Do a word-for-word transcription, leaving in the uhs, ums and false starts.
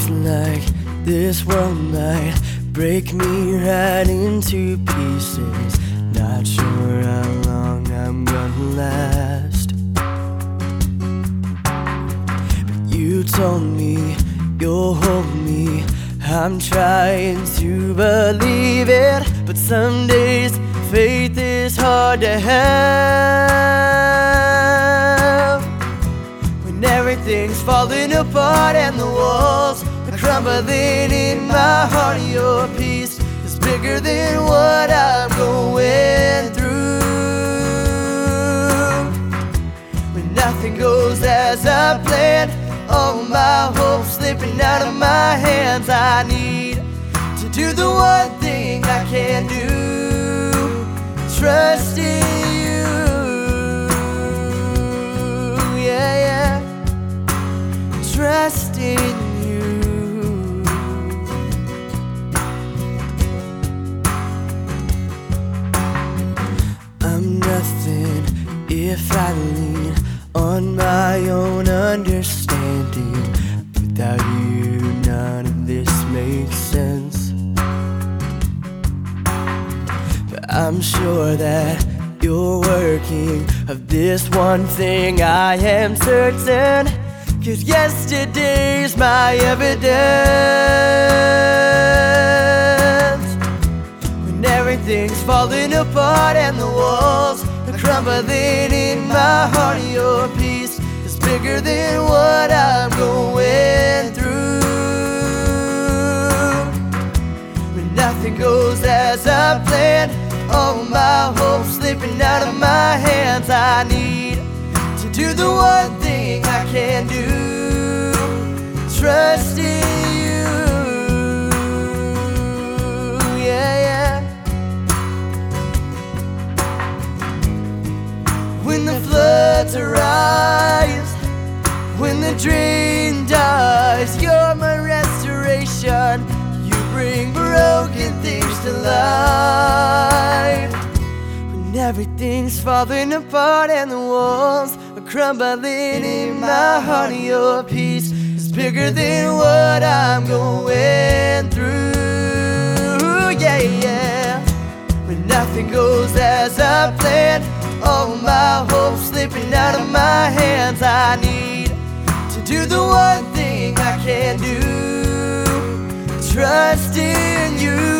Feels like this world might break me right into pieces. Not sure how long I'm gonna last, but you told me you'll hold me. I'm trying to believe it, but some days faith is hard to have. When everything's falling apart and the walls are crumbling in my heart, your peace is bigger than what I'm going through. When nothing goes as I planned, all my hope slipping out of my hands, I need to do the one thing I can do, trust in you. Yeah, yeah, trust in you. I'm nothing if I lean on my own understanding. Without you, none of this makes sense. But I'm sure that you're working of this one thing, I am certain, 'cause yesterday's my evidence. When everything's falling apart and the walls are crumbling in my heart, your peace is bigger than what I'm going through. When nothing goes as I planned, all my hope slipping out of my hands, I need to do the one thing I can do, trust in you. Yeah, yeah. When the floods arise, when the dream dies, you're my restoration. You bring broken things to life. When everything's falling apart and the walls are crumbling in my heart, your peace is bigger than what I'm going through. Yeah, yeah. When nothing goes as I planned, all my hope slipping out of my hands, I need to do the one thing I can do, trust in you.